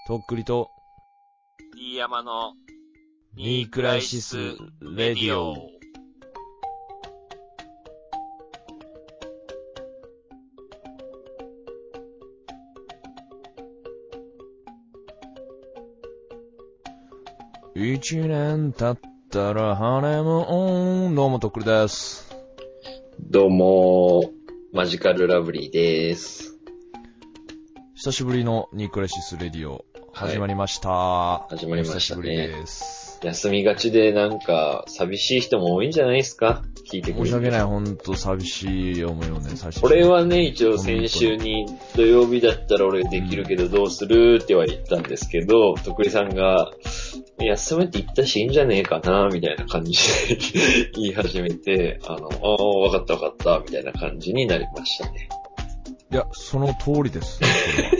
とっくりと、 D 山のニークライシス・レディオ。一年経ったらハネムーン。どうもとっくりです。 どうも、マジカルラブリーです。 久しぶりのニークライシス・レディオ、始まりました。 始まりましたね。 久しぶりです。 休みがちでなんか寂しい人も多いんじゃないですか？聞いてくれる。 申し訳ない、ほんと寂しい思いをね、させて。 俺はね、一応先週に土曜日だったら俺できるけどどうするっては言ったんですけど、とくりさんが、休めって言ったしいいんじゃねえかな、みたいな感じで言い始めて、わかったわかった、みたいな感じになりましたね。 いや、その通りです、これは。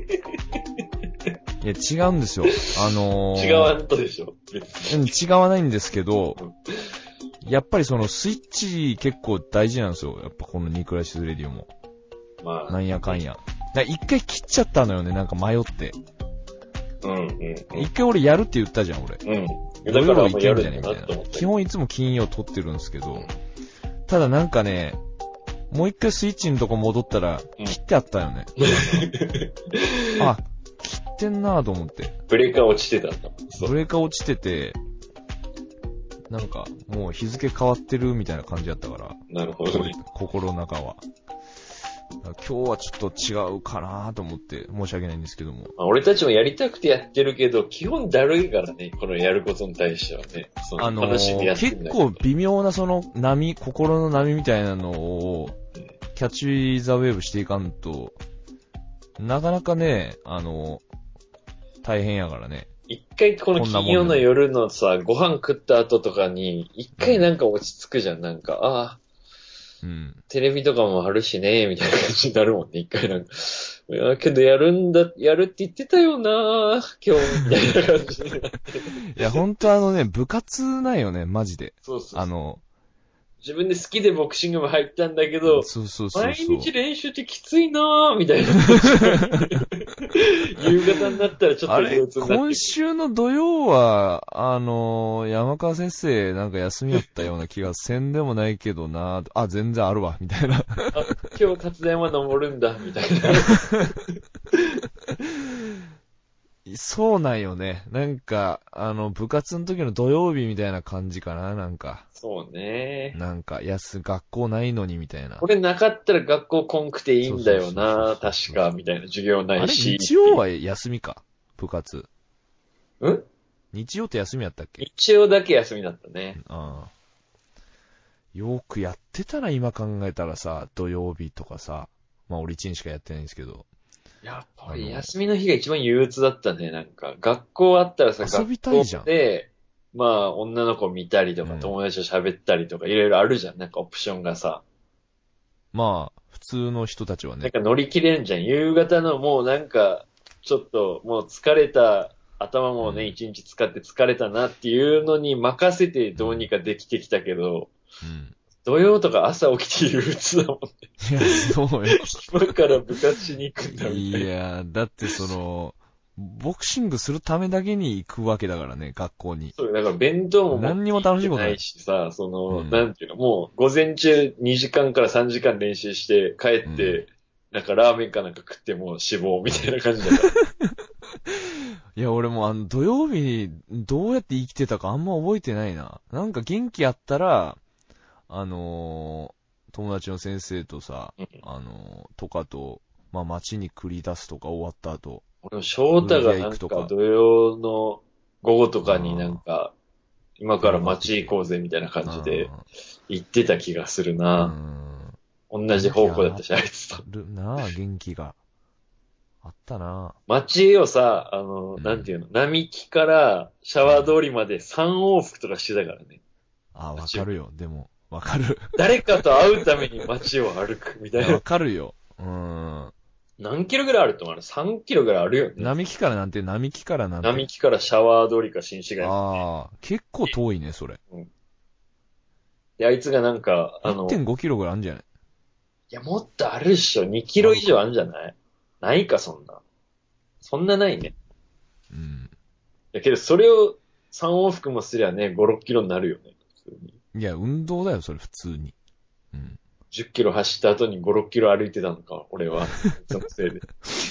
いや、違うんですよ。 違わんとでしょ、別に。 違わないんですけど、やっぱりそのスイッチ結構大事なんですよ。やっぱこのニークライシスレディオも。 まあ。 なんやかんや。一回切っちゃったのよね、なんか迷って。一回俺やるって言ったじゃん、俺。 だからいけんじゃねみたいな。基本いつも金曜撮ってるんですけど、ただなんかね、もう一回スイッチのとこ戻ったら、切ってあったよね。あ、切ってんなぁと思って。 ブレーカー落ちてたんだ。 ブレーカー落ちてて、なんか、もう日付変わってるみたいな感じだったから。 なるほどね。 心の中は。今日はちょっと違うかなと思って申し訳ないんですけども。 俺たちもやりたくてやってるけど、基本だるいからね、このやることに対してはね。 結構微妙なその波、心の波みたいなのを、キャッチザウェーブしていかんと、なかなかね、大変やからね。 一回この金曜の夜のさ、ご飯食った後とかに、一回なんか落ち着くじゃん、なんか、テレビとかもあるしね、みたいな感じになるもんね、一回なんか。いや、けどやるって言ってたよな今日、みたいな感じになって。 いや、ほんと部活なんよね、マジで。 そう。自分で好きでボクシング部入ったんだけど、毎日練習ってきついなぁ、みたいな。夕方になったらちょっと憂鬱になって。 今週の土曜は、山川先生なんか休みやったような気がせんでもないけどなぁ。全然あるわ、みたいな。 今日勝田山登るんだ、みたいな。 そうなんよね。なんか、部活の時の土曜日みたいな感じかな、なんか。 そうね。 なんか、学校ないのにみたいな。 これなかったら学校来んくていいんだよな、確か、みたいな授業ないし。 あれ、日曜は休みか、部活。日曜って休みやったっけ？ 日曜だけ休みだったね。 よくやってたな、今考えたらさ、土曜日とかさ。まあ、俺1日しかやってないんですけど。 やっぱり休みの日が一番憂鬱だったね、なんか。学校あったらさ、 遊びたいじゃん。 学校で、まあ、女の子見たりとか、友達と喋ったりとか、いろいろあるじゃん、なんかオプションがさ。 まあ、普通の人たちはね。 なんか乗り切れんじゃん。夕方のもうなんか、ちょっともう疲れた、頭もね、一日使って疲れたなっていうのに任せてどうにかできてきたけど、土曜とか朝起きて憂鬱だもんね。 いや、そうよ。 今から部活しに行くんだみたいな。 いや、だってボクシングするためだけに行くわけだからね、学校に。 そう、だから弁当も何にも楽しいことないしさ、なんていうの、もう午前中2時間から3時間練習して帰って、なんかラーメンかなんか食ってもう死亡みたいな感じだから。 いや、俺も土曜日にどうやって生きてたかあんま覚えてないな。なんか元気あったら、友達の先生とさ、とかと、まあ街に繰り出すとか終わった後。 俺も翔太がなんか土曜の午後とかになんか、今から街行こうぜみたいな感じで行ってた気がするな。同じ方向だったし、あいつと。 なあ、元気が。あったな。 街をさ、なんていうの、並木からシャワー通りまで3往復とかしてたからね。 わかるよ。でも、わかる。 誰かと会うために街を歩くみたいな。 わかるよ。 何キロぐらいあると思う？ 3 キロぐらいあるよね。 並木からなんて。 並木からシャワー通りか新市街。 結構遠いね、それ。 で、あいつがなんか、 1.5 キロぐらいあるんじゃない？ いや、もっとあるっしょ。2キロ以上あるんじゃない？ないか、そんな。そんなないね。 うん。 だけど、それを3往復もすりゃね、5、6キロになるよね。普通に。 いや、運動だよ、それ、普通に。うん。 10キロ走った後に5、6キロ歩いてたのか、俺は。そのせいで。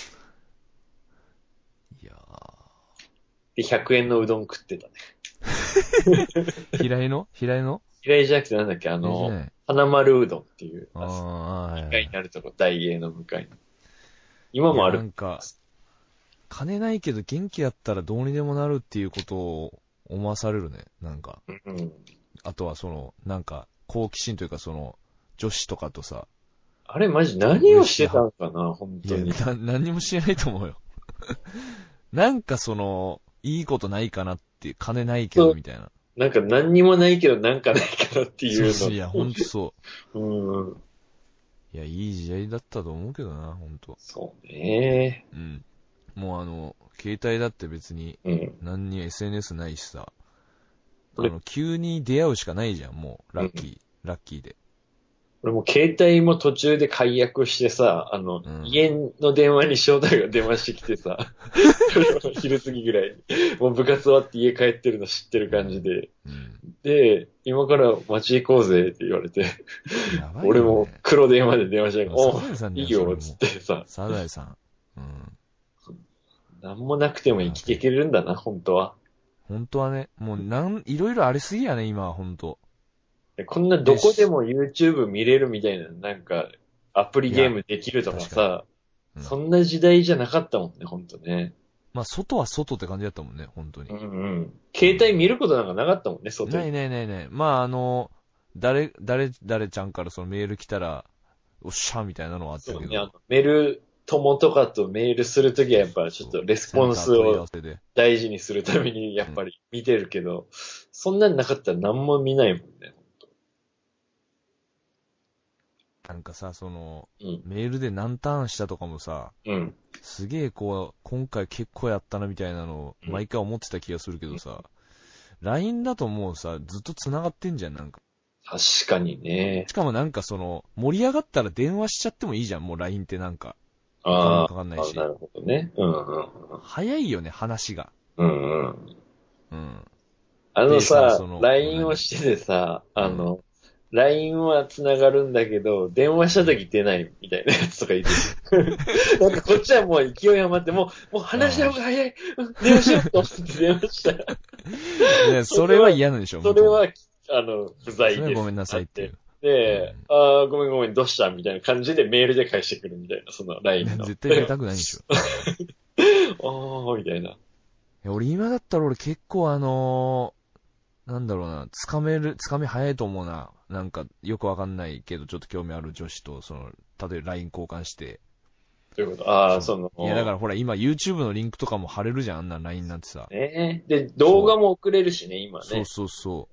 いやで、100円のうどん食ってたね。 ー。平井の嫌いじゃなくてなんだっけ、 じゃない。 花丸うどんっていう、 ああ、はい 1 はい。 階にあるとこ、大英の向かいに。今いや、 もある。 なんか、金ないけど元気だったらどうにでもなるっていうことを思わされるね。なんか。 うん。 あとはなんか、好奇心というか女子とかとさ、 あれマジその何をして嬉しいは、 たのかな、本いや、 当に。 何にも知らないと思うよ。なんかいいことないかなって、金ないけそう、 どみたいな。 なんか何にもないけどなんかないかなっていうの。 そうそう、いや、ほんとそうん。 う。いや、いい時代だったと思うけどな、ほんと。 そうね。 うん。もう携帯だって別に、 うん。 何に SNS ないしさ、 俺、 急に出会うしかないじゃん、もう、 うん。 ラッキーで。 俺も携帯も途中で解約してさ、 うん。 家の電話に正代が電話してきてさ、昼過ぎぐらいに、もう部活終わって家帰ってるの知ってるうん。 感じで、 うん。 で、今から街行こうぜって言われて、 やばい俺もよね。 黒電話で電話して、おう、 サザエさんじゃん、そいいよ、つっれもてさ、 う。サザエさん。うん。 なんもなくても生きていやべ。 けるんだな、本当は。 本当はね、もういろいろありすぎやね、今は本当。 こんなどでし、 こでも YouTube 見れるみたいな、なんか、アプリいや、 ゲームできるとか確かに。 さ、 うん。 そんな時代じゃなかったもんね、ほんとね。 まあ、外は外って感じだったもんね、本当に。 うんうん。 うん。 携帯見ることなんかなかったもんね、外に。 ないないないない。まあ、誰ちゃんからそのメール来たら、おっしゃ、みたいなのはあったそうね、 けど、 メール友とかとメールするときはやっぱちょっとそう、 レスポンセンター問い合スをわせで。 大事にするためにやっうん。 ぱり見てるけど、そんなんなかったら何も見ないもんね。 なんかさ、 うん。 メールで何ターンしたとかもさ、 うん。 すげえ今回結構やったなみたいなのをうん。 毎回思ってた気がするけどさ、LINE だともうさ、ずっと繋がってんじゃん、なんか。 確かにね。 しかもなんか盛り上がったら電話しちゃってもいいじゃん、もう LINE ってなんか。お金もあかかんないあ、なし。 るほどね。うんうん早いよね、話が。 うん。うんうん。 うん。 あのでさ、 さ、LINE を何しててさ、 うん。 LINE は繋がるんだけど、電話したうん。 時出ないみたいなやつとかいる。なんかこっちはもう勢い余って、もう話した方あが早い。電話しようと思って電話したら、 あ。で、それはそれは、 嫌なんでしょ、向こうも。 それは、不在です。 それはごめんなさいっていう。 あって。で、 うん。 ごめんごめん、どうしたみたいな感じでメールで返してくるみたいな、その LINE の。 絶対出たくないんでしょ。うん。 みたいな。 俺今だったら俺結構なんだろうな、つかみ早いと思うな。なんか、よくわかんないけど、ちょっと興味ある女子と、例えば LINE 交換して、 ということ。ああ、 いやだからほら今 YouTube のリンクとかも貼れるじゃん、あんな LINE なんてさ。 ね。で、動画そう。 も送れるしね、今ね。 そうそうそう。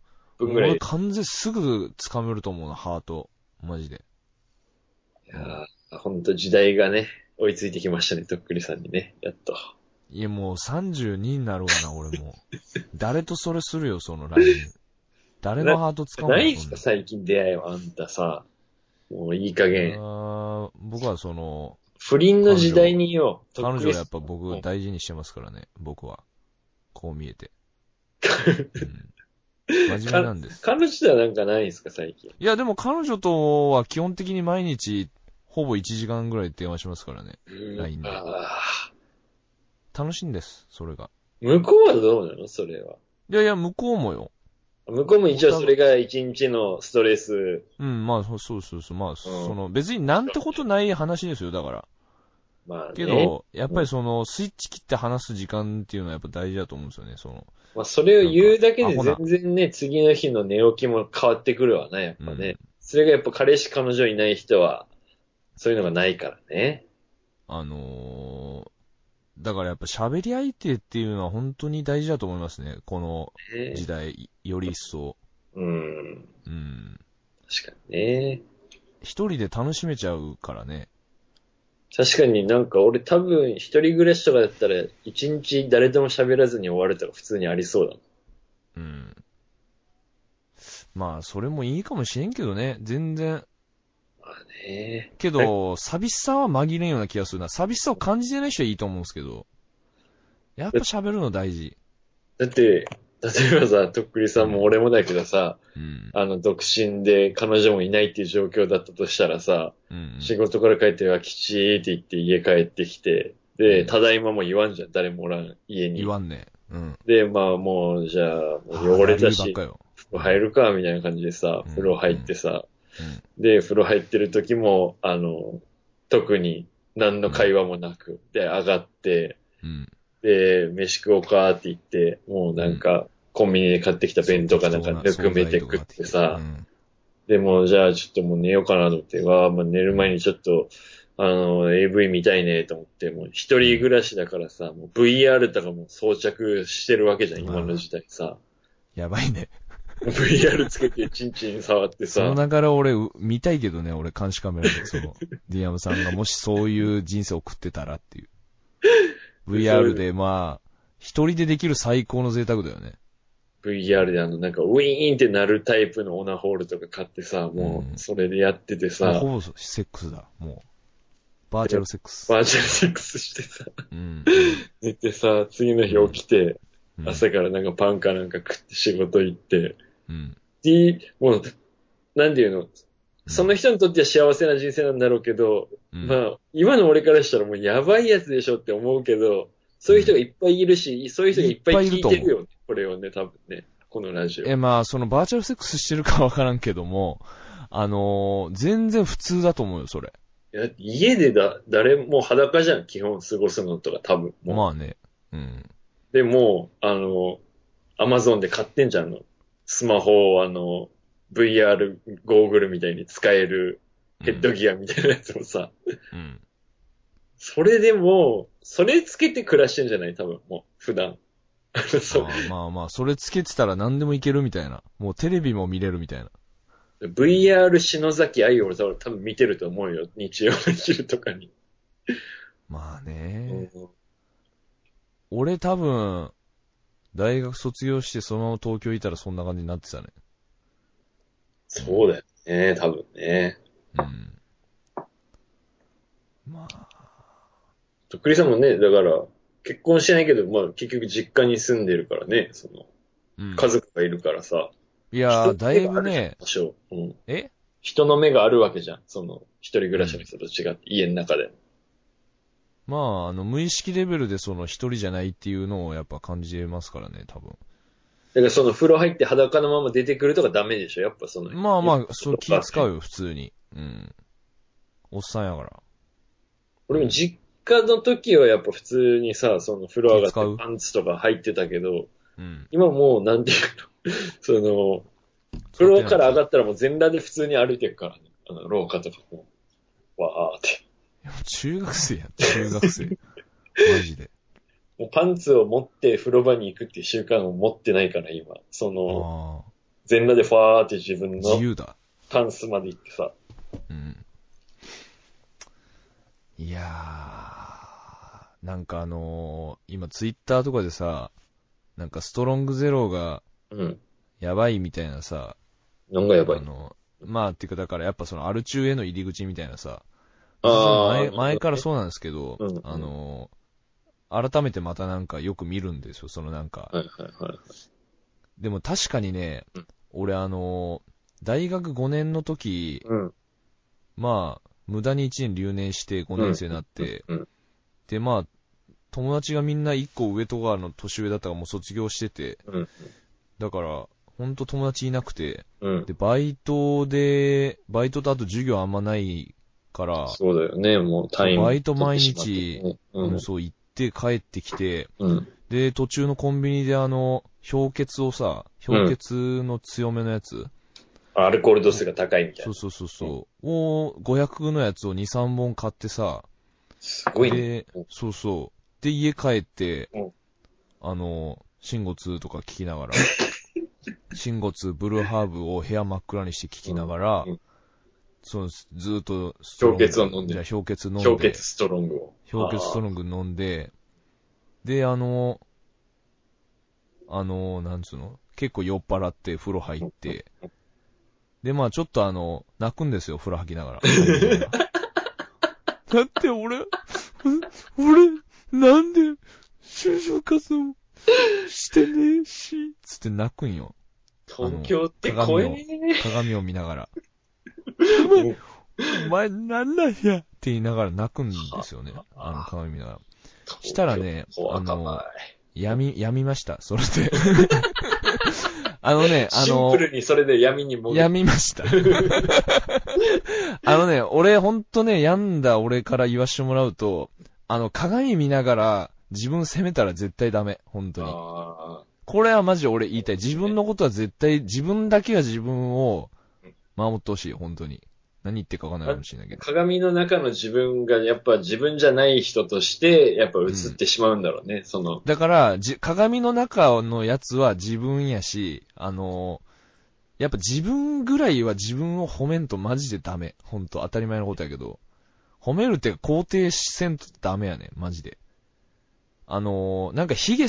もう俺分ぐらいで。 完全すぐ掴めると思うな、ハート。マジで。 いうん。 やー、ほんと時代がね、追いついてきましたね、とっくりさんにね。やっと。 いやもう32になるわな、俺も。誰とそれするよ、その LINE。誰な、 のハート掴むの、 ないんすか、 そんな。 最近出会いはあんたさ。もういい加いや減。 ー、僕は不倫の時代彼女、 によ、とっくりさ彼女はやっぱ僕ん。 大事にしてますからね、僕は。こう見えて。うん。真面目なんです。 彼女ではなんかないんすか、最近。 いや、でも彼女とは基本的に毎日、ほぼ1時間ぐらい電話しますからね。LINE で。 あ楽しいんです、それが。 向こうはどうなのそれは。 いやいや、向こうもよ。 向こうも一お互い、 応それが一日のストレス。 うん、まあ、そうそうそう、まあ、 うん。 別になんてことない話ですよ、だから。 まあね。 けど、やっぱりうん。 スイッチ切って話す時間っていうのはやっぱ大事だと思うんですよね、 まあそれをなんか、 言うだけで全アホな、 然ね、次の日の寝起きも変わってくるわな、やっぱね。 うん。 それがやっぱ彼氏彼女いない人は、そういうのがないからね。 あのだからやっぱ喋り相手っていうのは本当に大事だと思いますね、この時ね。 代、より一層。 うん。 うん。 確かにね。 一人で楽しめちゃうからね。 確かになんか俺多分一人暮らしとかだったら一日誰とも喋らずに終わるとか普通にありそうだもん。 うん。まあ、それもいいかもしれんけどね。全然。 まあね。 けど、寂しさは紛れんような気がするな。寂しさを感じてない人はいいと思うんですけど。 やっぱ喋るの大事。 だって、例えばさ、とっくりさんも俺もだけどさ、 うん。 独身で彼女もいないっていう状況だったとしたらさ、 うん。 仕事から帰ってはきちーって言って家帰ってきて、で、ただいまも言わんじゃん、誰もおらん家に。 言わんね。うん。 で、まあもう、じゃあ、もう汚ああ、 れたし、 理由ばっかよ。 風呂入るか、みたいな感じでさ、 うん。 風呂入うん。 ってさ、 うん。 で、風呂入ってる時も、特に何のうん。 会話もなく、で、上がって、 うん。 で、飯食おうかって言って、もううん。 なんか、コンビニで買ってきたそう、 弁当かなん適当なかぬく惣菜とかめて食っ買ってきて。うてさ、 ん。 でもじゃあちょっともう寝ようかなと思って、まあ、寝る前にちょっと、AV 見たいねと思って、もう一うん。 人暮らしだからさ、もう VR とかも装着してるわけじゃん、今のまあ、 時代さ。 やばいね。 VR つけてチンチン触ってそのさ、 流れ俺、見たいけどね、俺監視カメラで、ディアムさんがもしそういう人生を送ってたらっていう。 で、そ VR れで、まあ、一人でできる最高の贅沢だよね。 VR でなんかウィーンってなるタイプのオナホールとか買ってさ、もううん。 それでやっててもうさ、 ほぼセックスだ。もう、バーチャで、 ルセックス。 バーチャルセックスしてさ、 うん、うん、 寝てさ、次の日うん、 起きて、 うん、 朝からなんかパンかなんか食って仕事行って、 うん、 もう、なんていうの、 うん、 その人にとっては幸せな人生なんだろうけど、 うん、 まあ、今の俺からしたらもうやばいやつでしょって思うけど、そういう人がうん。 いっぱいいるし、そういう人がいっぱいいいっぱい聞ると思う。 いてるよね。これをね、多分ね。このラジオ。 まあ、そのバーチャルセックスしてるかわからんけども、全然普通だと思うよ、それ。 いや、家で誰も裸じゃん、基本過ごすのとか多分もまあね。うん。 う。でも、アマゾンで買ってんじゃん、スマホをVR ゴーグルみたいに使えるヘッうん。 ドギアみたいなやつをさ、 うん。 それでも、それつけて暮らしてんじゃない多分、もう、普段。そうああ、まあまあ、それつけてたら何でもいけるみたいな。もうテレビも見れるみたいな。 VR 篠崎愛を俺多分見てると思うよ。日曜の昼とかに。 まあね。 うん俺多分、大学卒業してそのまま東京いたらそんな感じになってたね。うん。 そうだよね、多分ね。 うん。まあ、 とっくりさんもね、だから、結婚してないけど、まあ結局実家に住んでるからね、 うん。 家族がいるからさ、 いやー、 人のだい目があるじゃん、 ぶね、 多少。うん。 え人の目があるわけじゃん。一人暮らしのうん。 人と違って、家の中で。 まあ、無意識レベルで一人じゃないっていうのをやっぱ感じれますからね、多分。 だから風呂入って裸のまま出てくるとかダメでしょやっぱまあまあ、 お気母さん使うよ、普通に。うん。おっさんやから。うん。 俺も実家の時はやっぱ普通にさ、風呂上がって気使うパンツとか入ってたけど、 うん。 今もうなんていうの、風使って呂から上ないでしょ。 がったらもう全裸で普通に歩いてるからね。廊下とかも、わーって。 いや、中学生やん、中学生。マジで。 もうパンツを持って風呂場に行くっていう習慣を持ってないから今。 ああ、 全裸でファーって自分の自由だ。 タンスまで行ってさ。 うん。いやー、なんか今ツイッターとかでさ、なんかストロングゼロがうん。 やばいみたいなさ、 なんがやばいの？ まあ、っていうかだからやっぱアル中への入り口みたいなさ、別にそれああ、なるほ前からどね。 そうなんですけど、 うん、うん。 改めてまたなんかよく見るんですよ、なんか。 はいはいはい。 でも確かにね、 うん。 俺大学5年の時、 うん。 まあ、無駄に1年留年して5 うん。 年生になっうん。 て、 うん。 で、まあ、友達がみんな1個上とかの年上だったからもう卒業してて、 うん。 だから、ほんと友達いなくて、 うん。 で、バイトとあと授業あんまないから、 そうだよね。もうそう、 単位もバイト毎取ってしまって日、 ね。うん。 そう行って帰ってきて、 うん。 で、途中のコンビニで氷結をさ、氷うん。 結の強めのやつアルコール度数を、 が高いみたいな。 そうそうそううん。 そう、500のやつを2、3本買ってさ、 すごいね。 で、そうそう。で、家帰って、 うん。 シンゴ2とか聞きながら、シンゴ2ブルーハーブを部屋真っ暗にして聞きなうん。 がら、 うん。 ずーっとスト氷ロング、 結を飲んでる。 じゃあ氷結飲んで、 氷結ストロングを。 氷結ストああ。 ロング飲んで、で、なんつうの結構酔っ払って風呂入っうん。うん。 て、で、まあちょっと泣くんですよ、風呂吐きながら。入りながら。だって俺、なんで、 就職活動してねえし、つって泣くんよ。 東京って怖えね。 鏡を見ながら。お前なんなんやって言いながら泣くんですよね。鏡見ながら。したらね、闇ました、それで。 シンプルにそれで闇に闇みました。俺ほんとね、病んだ俺から言わしてもらうと、鏡見ながら自分責めたら絶対ダメ、ほんとに。これはマジ俺言いたい。自分のことは絶対、自分だけが自分を守ってほしい、ほんとに。何言ってかわかんないかもしれないけど。 鏡の中の自分がやっぱ自分じゃない人として、やっぱ映ってしまうんだろうね、 だから、鏡の中のやつは自分やし、やっぱ自分ぐらいは自分を褒めんとマジでダメ。ほんと、当たり前のことやけど。褒めるってか肯定せんとダメやね、マジで。なんか卑下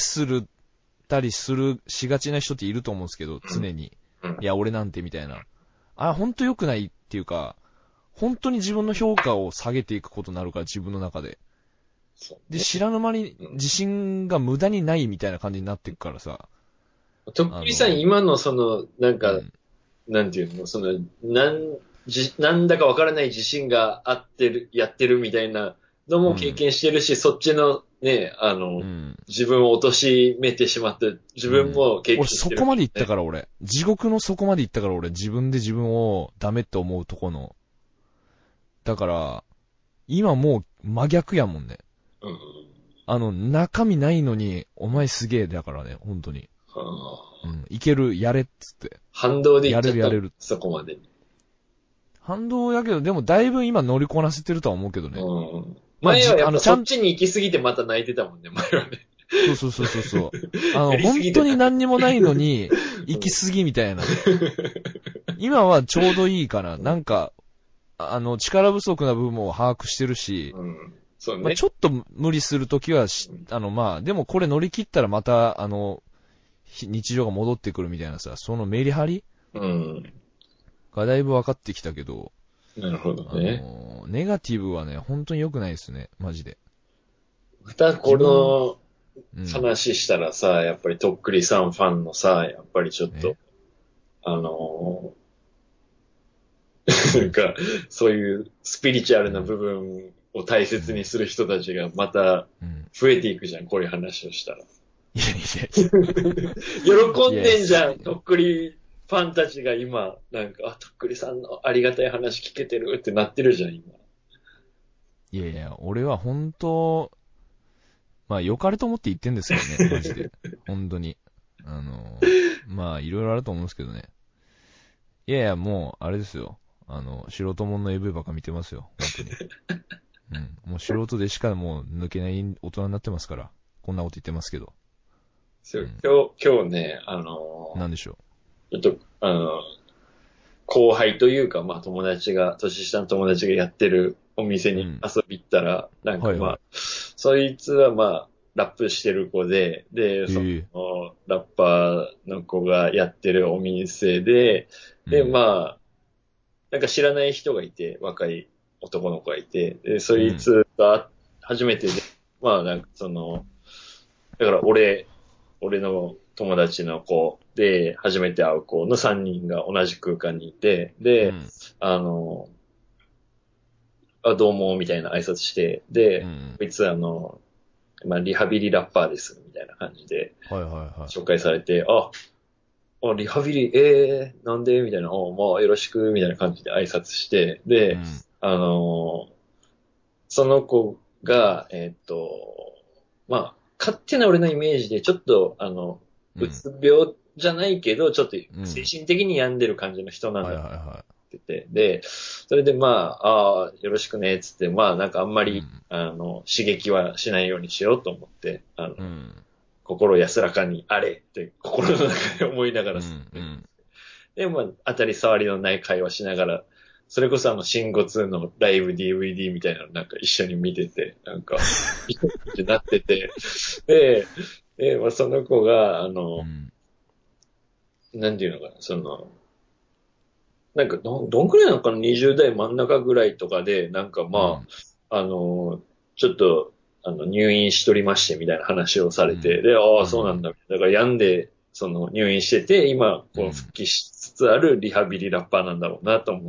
しがちな人っていると思うんですけど、常に。いや、俺なんてみたいな。ほんと良くないっていうか、本当に自分の評価を下げていくことになるから、自分の中で。で、知らぬ間に自信が無駄にないみたいな感じになっていくからさ。 とっくりさん、今のなんか、なんていうの、なんだかわからない自信がやってるみたいなのも経験してるし、そっちのね、自分を貶めてしまって、自分も経験してる、 俺そこまで行ったから俺。地獄の底まで行ったから俺、自分で自分をダメって思うとこの。だから、今もう真逆やもんね。中身ないのに、お前すげえだからね、本当に。いける、やれっつって。 反動でやれる。 そこまで。 反動やけど、でもだいぶ今乗りこなせてるとは思うけどね。 前はやっぱそっちに行き過ぎてまた泣いてたもんね、前はね。 そう。本当に何にもないのに、行き過ぎみたいな。今はちょうどいいかな。なんか、力不足な部分を把握してるし、 そうね。 ちょっと無理するときはでもこれ乗り切ったらまた、日常が戻ってくるみたいなさ、そのメリハリがだいぶ分かってきたけど、 なるほどね。 ネガティブはね、本当に良くないですね、マジで。 またこの話したらさ、やっぱりとっくりさんファンのさ、やっぱりちょっと、なんか、そういうスピリチュアルな部分を大切にする人たちがまた増えていくじゃん、こういう話をしたら。 いや。 喜んでんじゃん、とっくりファンたちが今、なんか、とっくりさんのありがたい話聞けてるってなってるじゃん、今。 いや、俺は本当、良かれと思って言ってんですけどね、マジで。本当に。いろいろあると思うんですけどね。いや、もう、あれですよ。素人もんの AV ばっか見てますよ、本当に。もう素人でしかもう抜けない大人になってますから。こんなこと言ってますけど。 今日ね、 なんでしょう。ちょっと、後輩というか、年下の友達がやってるお店に遊び行ったら、なんかそいつはラップしてる子で、その、ラッパーの子がやってるお店で、なんか知らない人がいて、若い男の子がいて、で、そいつが初めてで、なんかだから俺の友達の子で、初めて会う子の3人が同じ空間にいて、で、どうも、みたいな挨拶して、で、こいつリハビリラッパーです、みたいな感じで、紹介されて、リハビリ、なんでみたいな、よろしく、みたいな感じで挨拶して、で、その子が、勝手な俺のイメージで、ちょっと、うつ病じゃないけど、ちょっと精神的に病んでる感じの人なんだって言って、で、それでよろしくね、つって、なんかあんまり、刺激はしないようにしようと思って、心安らかにあれって心の中で思いながら、で、当たり障りのない会話しながら、それこそシンゴ2のライブ DVD みたいなのなんか一緒に見てて、なんか、一緒になってて、で、その子が、なんていうのかな、なんかどんくらいなのかな ?20 代真ん中ぐらいとかで、なんかちょっと、 入院しとりましてみたいな話をされて、で、ああ、そうなんだ。だから病んで、入院してて、今、復帰しつつあるリハビリラッパーなんだろうなと思って、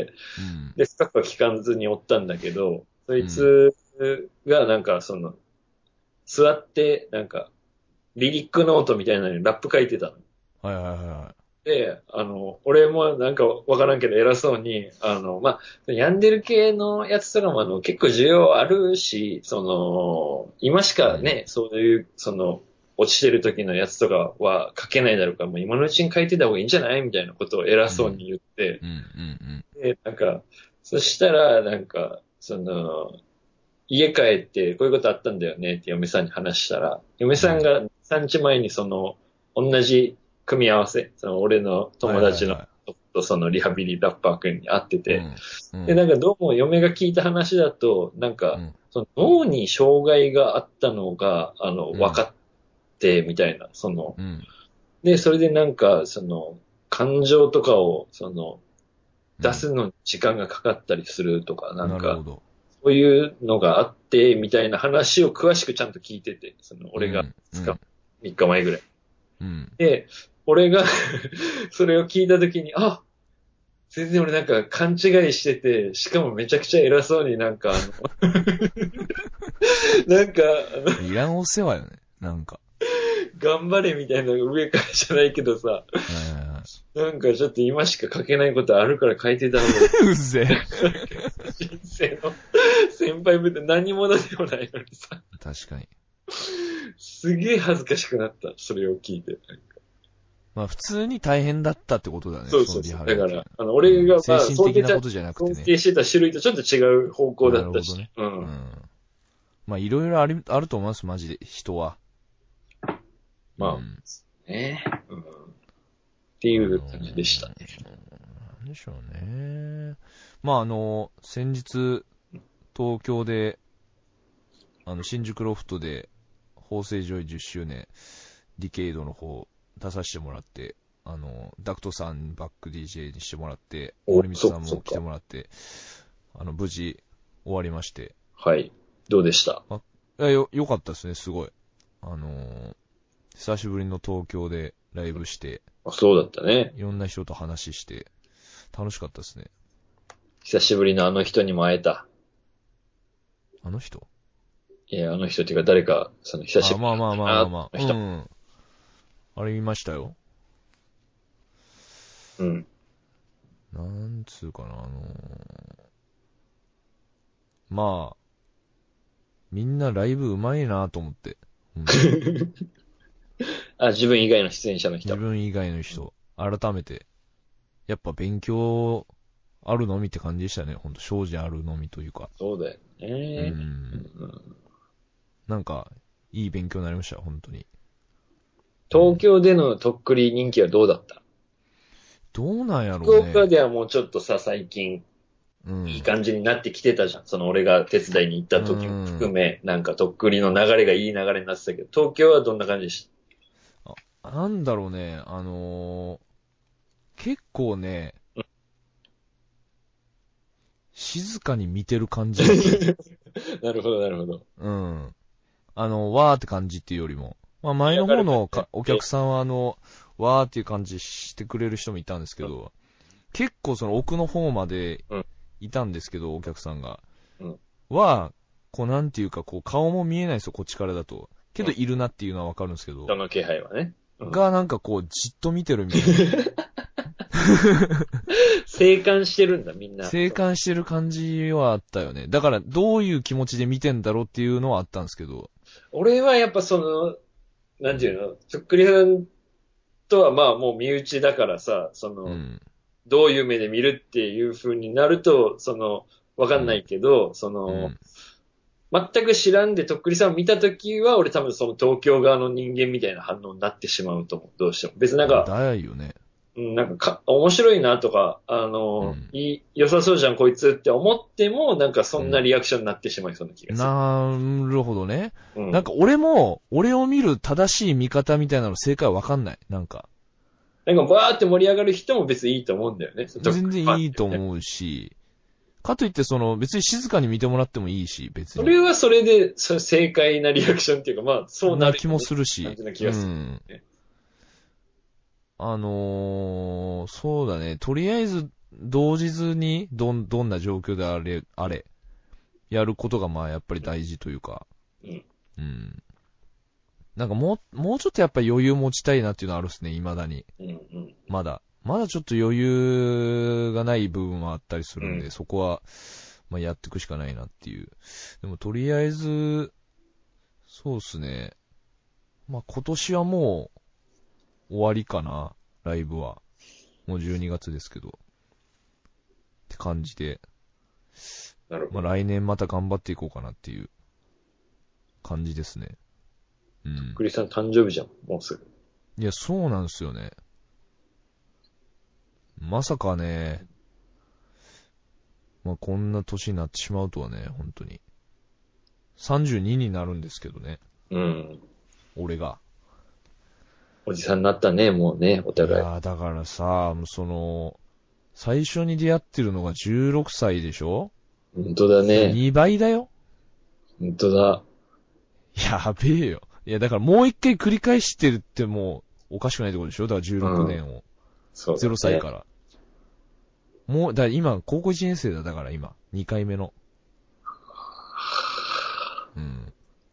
で、深くは聞かずにおったんだけど、そいつがなんか座って、なんか、リリックノートみたいなのにラップ書いてたの。 はいはいはい。で、俺もなんかわからんけど偉そうに、病んでる系のやつとかも結構需要あるし、今しかね、そういう、落ちてる時のやつとかは書けないだろうから、もう今のうちに書いてた方がいいんじゃないみたいなことを偉そうに言って、で、なんか、そしたら、なんか、家帰ってこういうことあったんだよねって嫁さんに話したら、嫁さんが3日前に同じ組み合わせ、俺の友達のとリハビリラッパー君に会ってて、で、なんかどうも嫁が聞いた話だと、なんか、脳に障害があったのが、分かって、みたいな、で、それでなんか、感情とかを、出すのに時間がかかったりするとか、なんか、そういうのがあって、みたいな話を詳しくちゃんと聞いてて、俺が3日前ぐらい。で、俺がそれを聞いたときに、あ、全然俺なんか勘違いしてて、しかもめちゃくちゃ偉そうになんかなんかいらんお世話よね、なんか。 頑張れみたいな上からじゃないけどさ、なんかちょっと今しか書けないことあるから書いてたのうぜえ。 人生の先輩ぶって何者でもないのにさ。 確かに。 すげえ恥ずかしくなった、それを聞いて。 まあ普通に大変だったってことだね。 そう。だから、俺が精神的なことじゃなくてね。 想定してた種類とちょっと違う方向だったし。なるほどね。 まあいろいろあると思います、マジで、人は。 まあ、ね。っていう感じでしたね。 なんでしょうね。まあ先日、東京で、新宿ロフトで、法政ジョイ10周年、ディケイドの方、出させてもらって、ダクトさんバック DJ にしてもらって、森光さんも来てもらって、無事終わりまして。 はい。どうでした？ よかったですね、すごい。久しぶりの東京でライブして。 そうだったね。 いろんな人と話して、楽しかったですね。 久しぶりのあの人にも会えた。 あの人？ いや、あの人っていうか誰か、久しぶりに。 まあ。あれ見ましたよ。なんつうかな、まあ、みんなライブ上手いなと思って。 自分以外の出演者の人。 自分以外の人。改めて。やっぱ勉強あるのみって感じでしたね。ほんと、精進あるのみというか。 そうだよね。 なんか、いい勉強になりました、本当に。 東京でのとっくり人気はどうだった？ どうなんやろうね。 福岡ではもうちょっとさ、最近、いい感じになってきてたじゃん。俺が手伝いに行った時も含め、なんかとっくりの流れがいい流れになってたけど、東京はどんな感じでした？ なんだろうね、結構ね、静かに見てる感じだった。 なるほど、なるほど。 わーって感じっていうよりも、まあ前の方のお客さんはわーっていう感じしてくれる人もいたんですけど、結構その奥の方までいたんですけど、お客さんが。なんていうか、顔も見えないですよ、こっちからだと。けどいるなっていうのはわかるんですけど。 人の気配はね。 がなんかじっと見てるみたいな。 静観してるんだ、みんな。 静観してる感じはあったよね。だから、どういう気持ちで見てんだろうっていうのはあったんですけど。 俺はやっぱなんていうの、とっくりさんとはまあもう身内だからさ、どういう目で見るっていう風になると、わかんないけど、全く知らんでとっくりさんを見たときは、俺多分東京側の人間みたいな反応になってしまうと思う。どうしても。別になんか、 だよね。 なんか面白いなとか、良さそうじゃんこいつって思っても、なんかそんなリアクションになってしまいそうな気がする。 なるほどね。なんか俺を見る正しい見方みたいなの正解はわかんない。なんかバーって盛り上がる人も別にいいと思うんだよね。 全然いいと思うし、 かといって別に静かに見てもらってもいいし、別に。 それはそれで、正解なリアクションっていうか、まあ、そうなる、 な気もするし。 感じな気がする、ね。 そうだね。とりあえず、動じずに、どんな状況であれ、やることがまあやっぱり大事というか。 うん。 うん。なんかもうちょっとやっぱり余裕持ちたいなっていうのはあるっすね、未だに。 うんうん。 まだちょっと余裕がない部分はあったりするんで、 うん、 そこは、まあやっていくしかないなっていう。でもとりあえず、そうっすね。まあ今年はもう終わりかな、ライブは。もう12月ですけど。って感じで。 なるほど。 まあ来年また頑張っていこうかなっていう感じですね。うん。 クリさん誕生日じゃん、もうすぐ。 いや、そうなんですよね。まさかね、まあこんな年になってしまうとはね、本当に。32になるんですけどね。 うん。 俺が。 おじさんになったね、もうね、おい互い。 やー、だからさ、最初に出会ってるのが16歳でしょ？ 本当だね。 2倍だよ。 本当だ。 やべえよ。いや、だからもう一回繰り返してるってもうおかしくないってことでしょ？だから16年を。 そうだね。 0歳から。もう、だから今、高校1年生だから今。2回目の。うん。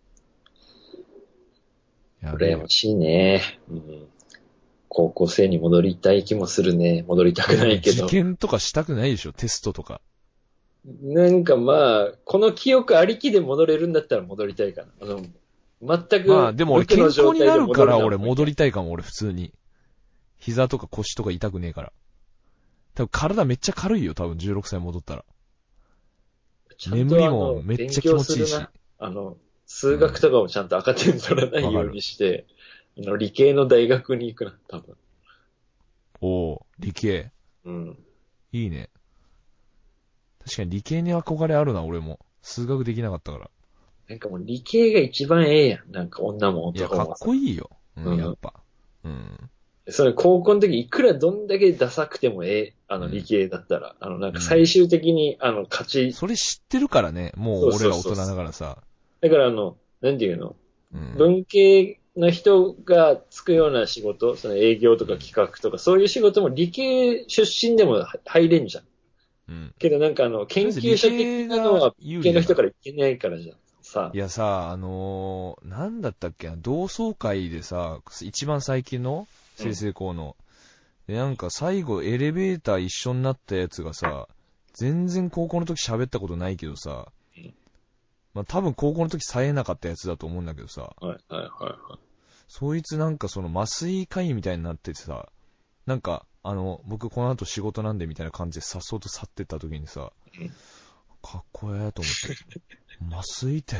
やべえよ。 羨ましいね。うん。高校生に戻りたい気もするね。戻りたくないけど。 受験とかしたくないでしょ？テストとか。 なんかまあ、この記憶ありきで戻れるんだったら戻りたいかな。全く、 まあ、でも俺健康になるから俺戻りりたいかも、俺普通に。膝とか腰とか痛くねえから。多分体めっちゃ軽いよ、多分16歳戻ったら。眠りもめっちゃ気持ちいいし。 数学とかもちゃんと赤点取らないようにして、理系の大学に行くな、多分。 おー、理系。 うん。 いいね。確かに理系に憧れあるな、俺も。数学できなかったから。 なんかもう理系が一番ええやん。なんか女もいや、 男もさ。 かっこいいよ。 うんやっぱ。うん。 それ高校の時いくらどんだけダサくてもええ、理系だったら、なんか最終的に、勝ち。 それ知ってるからね、もう俺ら大人だからさ。 だからなんていうの、 うん、 文系の人がつくような仕事、その営業とか企画とか、そういう仕事も理系出身でも入れんじゃん。うん。けどなんか研究者的なのは理系の人からいけないからじゃん。さいやさ、なんだったっけな、同窓会でさ、一番最近の済々校の、で、なんか最後エレベーター一緒になったやつがさ、全然高校の時喋ったことないけどさ、まあ、多分高校の時冴えなかったやつだと思うんだけどさ、 はいはいはいはい。 そいつなんか麻酔科医みたいになっててさ、なんか、僕この後仕事なんでみたいな感じでさっそうと去ってった時にさ、かっこええと思って。麻酔って。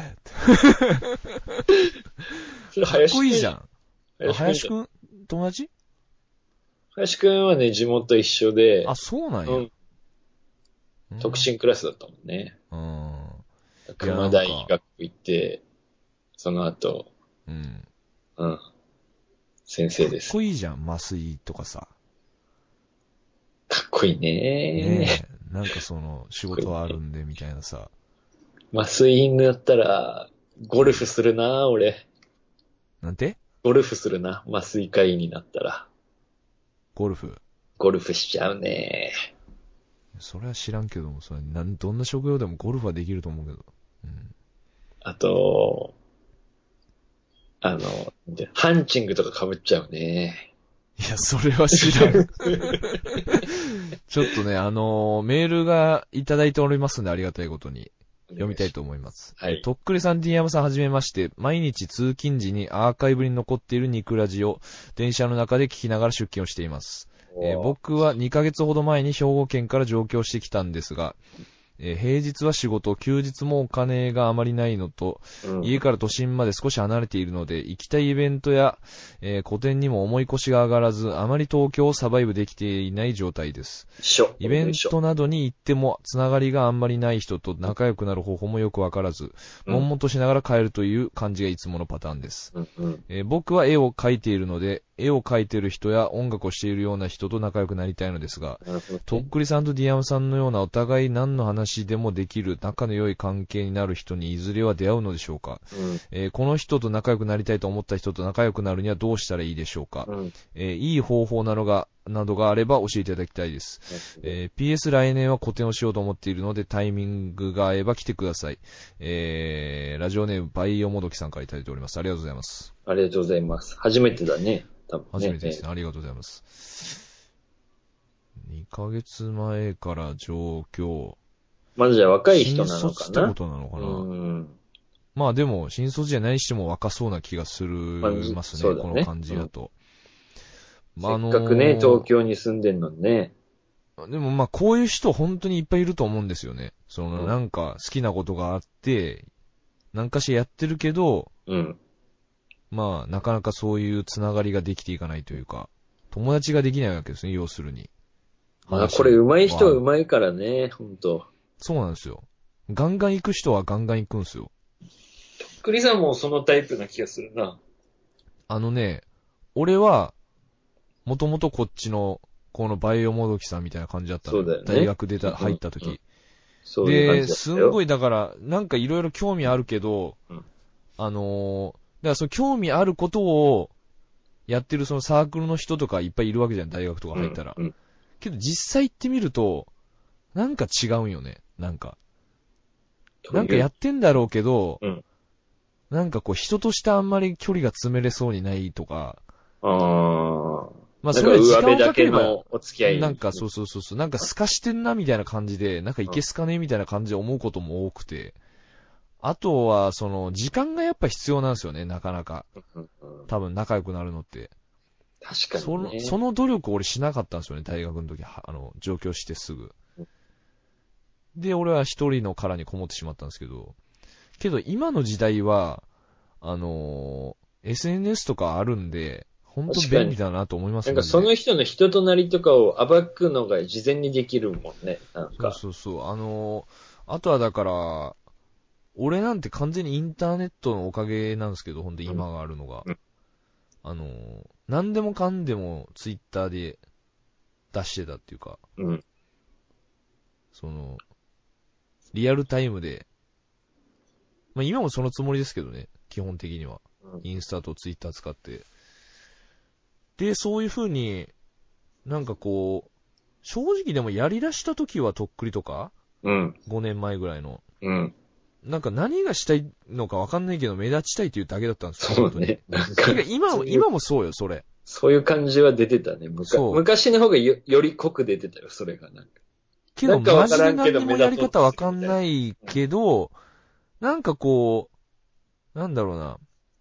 かっこいいじゃん。林くん、友達？ 林くんはね、地元一緒で。 あ、そうなんや。 特進クラスだったもんね。熊大学行って、その後、先生です。 かっこいいじゃん、麻酔とかさ。 かっこいいね。 ねえ。なんか仕事あるんでみたいなさ。 麻酔員だったら、ゴルフするな、俺。 なんて？ ゴルフするな、麻酔科医になったら。 ゴルフしちゃうね。 それは知らんけども、どんな職業でもゴルフはできると思うけど。 あと、ハンチングとか被っちゃうね。 いや、それは知らん。ちょっとね、メールがいただいておりますんで、ありがたいことに。読みたいと思います。はい。とっくりさん、ディアムさんはじめまして、毎日通勤時にアーカイブに残っているニクラジを電車の中で聞きながら出勤をしています。僕は2ヶ月ほど前に兵庫県から上京してきたんですが、平日は仕事、休日もお金があまりないのと、家から都心まで少し離れているので、行きたいイベントや、個展にも重い腰が上がらず、あまり東京をサバイブできていない状態です。イベントなどに行っても、つながりがあんまりない人と仲良くなる方法もよくわからず、悶々としながら帰るという感じがいつものパターンです。僕は絵を描いているので、 絵を描いてる人や音楽をしているような人と仲良くなりたいのですが、とっくりさんとディアムさんのようなお互い何の話でもできる仲の良い関係になる人にいずれは出会うのでしょうか。この人と仲良くなりたいと思った人と仲良くなるにはどうしたらいいでしょうか。いい方法などがあれば教えていただきたいです。PS 来年は個展をしようと思っているのでタイミングが合えば来てください。ラジオネームバイオモドキさんからいただいております。ありがとうございます。 ありがとうございます。初めてだね。多分ね。 初めてですね。ありがとうございます。2ヶ月前から上京。 まずじゃあ若い人なのかな。新卒ってことなのかな。まあでも、新卒じゃないにしても若そうな気がするますね。この感じだと。 せっかくね、東京に住んでんのにね。 でもまあこういう人本当にいっぱいいると思うんですよね。なんか好きなことがあって、なんかしやってるけど、まあなかなかそういうつながりができていかないというか、友達ができないわけですね、要するに。 まあこれ上手い人は上手いからね、本当。 そうなんですよ。ガンガン行く人はガンガン行くんですよ。 とっくりさんもそのタイプな気がするな。 俺は、もともとこっちの、このバイオモドキさんみたいな感じだったの。 そうだよね。 大学入った時。 そういう感じだったよ。 で、すんごいだから、なんかいろいろ興味あるけど、だからその興味あることをやってるそのサークルの人とかいっぱいいるわけじゃん、大学とか入ったら。けど実際行ってみると、なんか違うんよね、なんか。なんかやってんだろうけど、なんかこう人としてあんまり距離が詰めれそうにないとか。まあそれは時間をかければ、なんかそう、なんか透かしてんなみたいな感じで、なんかいけすかねみたいな感じで思うことも多くて。あとは、時間がやっぱ必要なんですよね、なかなか。多分仲良くなるのって。 確かにね。 その努力を俺しなかったんですよね、大学の時、上京してすぐ。で、俺は一人の殻にこもってしまったんですけど、今の時代は、SNS とかあるんで、本当便利だなと思いますね。 なんかその人の人となりとかを暴くのが事前にできるもんね、なんか。 そう。あとはだから、俺なんて完全にインターネットのおかげなんですけど、本当に今があるのが。何でもかんでもツイッターで出してたっていうか、リアルタイムで、まあ今もそのつもりですけどね、基本的には。インスタとツイッター使って。で、そういう風に、なんかこう、正直でもやり出した時はとっくりとか、5年前ぐらいの。なんか何がしたいのかわかんないけど目立ちたいっていうだけだったんですよ。そうね。なんか今もそうよ、それ。 そういう感じは出てたね。昔の方がより濃く出てたよ、それがなんか。 けど、マジで何にもやり方わかんないけど、なんかこう、なんだろうな。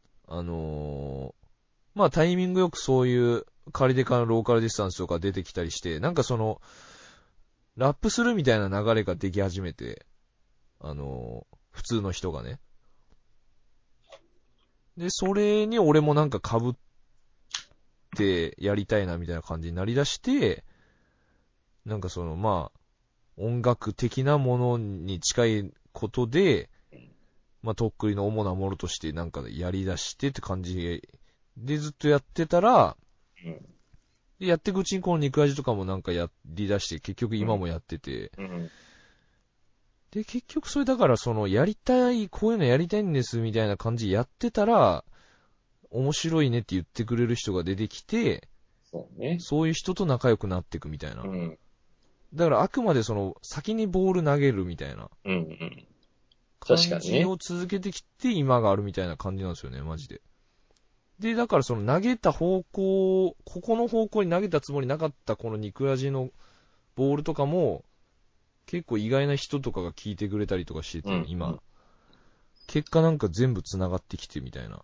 まあタイミングよくそういう仮デカのローカルディスタンスとか出てきたりして、なんかラップするみたいな流れができ始めて、普通の人がね。で、それに俺もなんか被ってやりたいなみたいな感じになりだして、なんかまあ、音楽的なものに近いことで、まあ、とっくりの主なものとしてなんかやり出してって感じでずっとやってたら、でやっていくうちにこの肉味とかもなんかやり出して、結局今もやってて、で、結局それだからやりたい、こういうのやりたいんですみたいな感じでやってたら、面白いねって言ってくれる人が出てきて、そういう人と仲良くなっていくみたいな。だからあくまで先にボール投げるみたいな。感じを続けてきて今があるみたいな感じなんですよね、マジで。で、だから投げた方向、ここの方向に投げたつもりなかったこの肉味のボールとかも、結構意外な人とかが聞いてくれたりとかしてて、今。結果なんか全部繋がってきてみたいな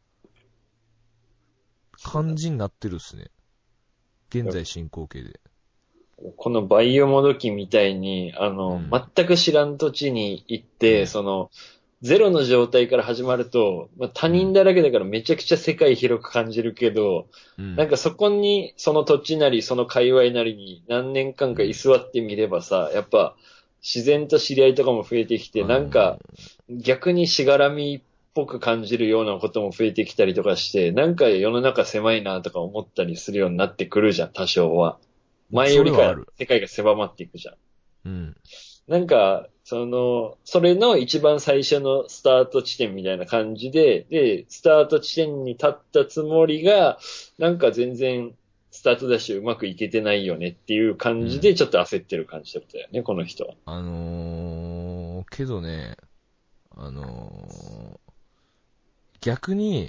感じになってるっすね。現在進行形で。 このバイオモドキみたいに、全く知らん土地に行って、ゼロの状態から始まると、まあ、他人だらけだからめちゃくちゃ世界広く感じるけど、なんかそこに、その土地なり、その界隈なりに何年間か居座ってみればさ、やっぱ自然と知り合いとかも増えてきて、なんか逆にしがらみっぽく感じるようなことも増えてきたりとかして、なんか世の中狭いなとか思ったりするようになってくるじゃん、多少は。前よりか世界が狭まっていくじゃん。 うん。 なんか、それの一番最初のスタート地点みたいな感じで、スタート地点に立ったつもりが、なんか全然スタートダッシュうまくいけてないよねっていう感じでちょっと焦ってる感じだったよね、この人は。 けどね、逆に、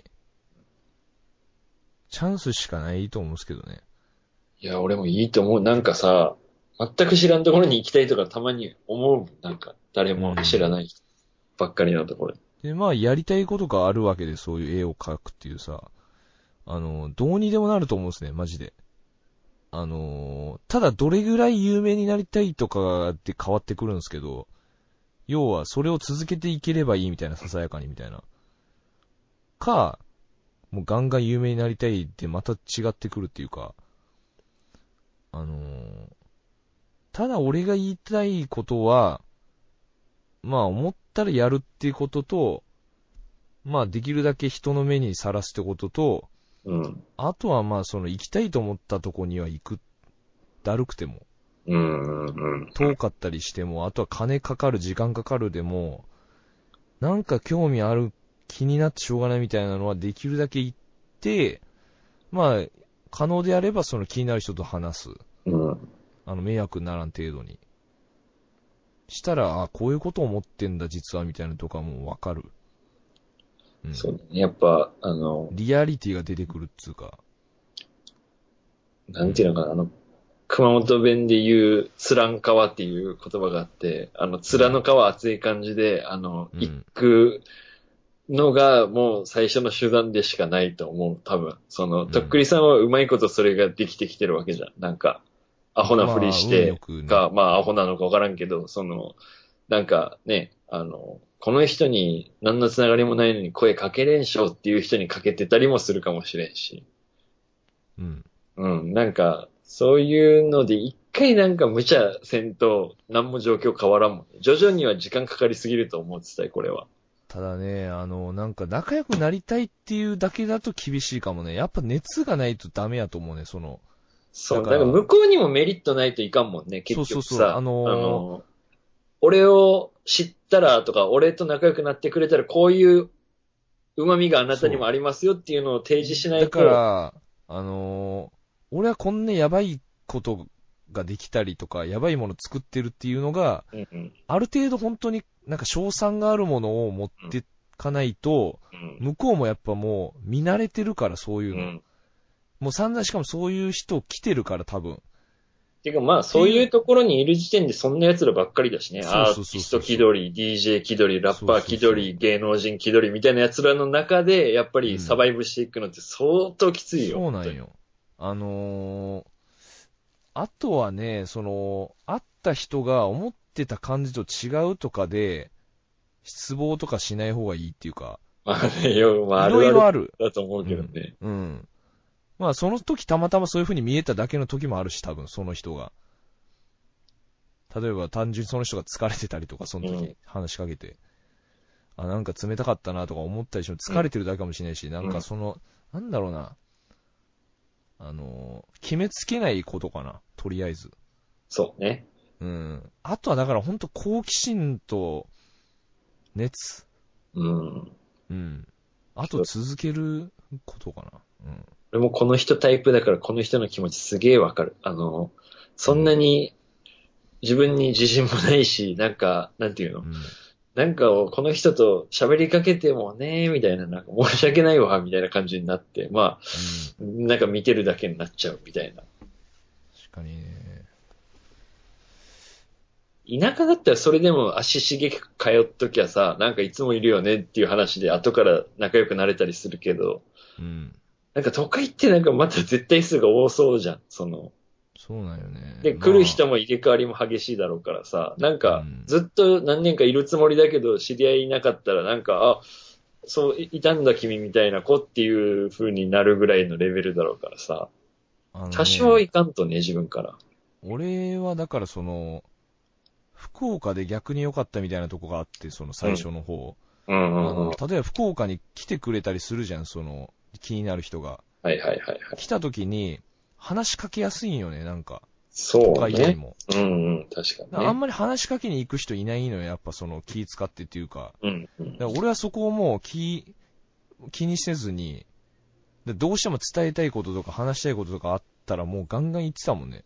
チャンスしかないと思うんですけどね。 いや、俺もいいと思う。なんかさ、全く知らんところに行きたいとかたまに思うもん。なんか、誰も知らない人ばっかりのところ。 で、まあ、やりたいことがあるわけで、そういう絵を描くっていうさ、どうにでもなると思うんですね、マジで。ただどれぐらい有名になりたいとかって変わってくるんですけど、要はそれを続けていければいいみたいな、ささやかにみたいな。か、もうガンガン有名になりたいってまた違ってくるっていうか、ただ俺が言いたいことは、まあ思ったらやるっていうことと、まあできるだけ人の目にさらすってことと、 うん。 あとはまあ行きたいと思ったとこには行く。だるくても。 うん、うん。 遠かったりしても、あとは金かかる、時間かかるでも、なんか興味ある、気になってしょうがないみたいなのはできるだけ言って、まあ、可能であればその気になる人と話す。 うん。 迷惑にならん程度に。したら、あ、こういうこと思ってんだ、実は、みたいなのとかもわかる。うん。 そうね。やっぱ、 リアリティが出てくるっつうか。 なんていうのかな、熊本弁で言う、つらん川っていう言葉があって、面の川熱い感じで、行くのがもう最初の手段でしかないと思う、多分。とっくりさんはうまいことそれができてきてるわけじゃん。なんか、アホなふりしまあ、運よてくね。 か、まあ、アホなのかわからんけど、なんかね、この人に何のつながりもないのに声かけれんしょっていう人にかけてたりもするかもしれんし。 うん。 うん、なんか、そういうので一回なんか無茶せんと何も状況変わらんもんね。徐々には時間かかりすぎると思ってたよ、これは。 ただね、なんか仲良くなりたいっていうだけだと厳しいかもね。やっぱ熱がないとダメやと思うね、 そう、 だから、 だから向こうにもメリットないといかんもんね、結そうそうそう、 局さ。俺を知ったらとか、俺と仲良くなってくれたらこういう旨味があなたにもそありますよっていうのを提示しなう。だいと。 から、俺はこんなやばいことができたりとか、やばいもの作ってるっていうのが、 うんうんある程度本当になんか賞賛があるものを持ってかないと、 うん向こうもやっぱもう見慣れてるからそういうの。 うん。 もう散々しかもそういう人来てるから多分。ってかまあ、 ていう、 そういうところにいる時点でそんな奴らばっかりだしね。 そうそうそアーティストうそうそう。 気取り、DJ 気取り、ラッそうパーそうそう。 気取り、芸能人気取りみたいな奴らの中で、やっぱりサうん。 バイブしていくのって相当きついよ、本当に。 そうなんよ。あとはね、会った人が思ってた感じと違うとかで、失望とかしない方がいいっていうか、 まあね、まあいろあるあるいろある。 だと思ううん。 けどね。 うん。まあその時たまたまそういう風に見えただけの時もあるし、多分その人が。例えば単純にその人が疲れてたりとか、その時うん。 話しかけて、あ、なんか冷たかったなとか思ったりしてもうん。 疲れてるだけかもしれないし、なんうん。 かなんだろうな、決めつけないことかな、とりあえず。 そうね。 うん。あとはだから本当好奇心と熱。 うん。 うん。あと続けることかな。 俺もこの人タイプだからこの人の気持ちすげえわかる。そんなに自分に自信もないし、なんか、なんていうの、 うん。うん。 なんかこの人と喋りかけてもね、みたいな、なんか申し訳ないわ、みたいな感じになって、まあ、 うん。 なんか見てるだけになっちゃうみたいな。 確かにね。 田舎だったらそれでも足しげく通っときゃさ、なんかいつもいるよねっていう話で後から仲良くなれたりするけど、 うん。 なんか都会ってなんかまた絶対数が多そうじゃん、 そうなんよね。 で、来るまあ、 人も入れ替わりも激しいだろうからさ、なんか、 うん。 ずっと何年かいるつもりだけど、知り合いいなかったら、なんか、あ、そう、いたんだ君みたいな子っていう風になるぐらいのレベルだろうからさ、 あの多少いね、 かんとね、自分から。 俺はだから福岡で逆に良かったみたいなとこがあって、その最うん、 初の方。 うんうんうん。 例えば福岡に来てくれたりするじゃん、その、気になる人が。 はいはいはいはい。 来た時に、話しかけやすいんよね、なんか。 そうね。 都会よりも。 うんうん、確かにね。 あんまり話しかけに行く人いないのよ、やっぱその気使ってっていうか。 うんうん。 だから俺はそこをもう気にせずに、どうしても伝えたいこととか話したいこととかあったらもうガンガン言ってたもんね。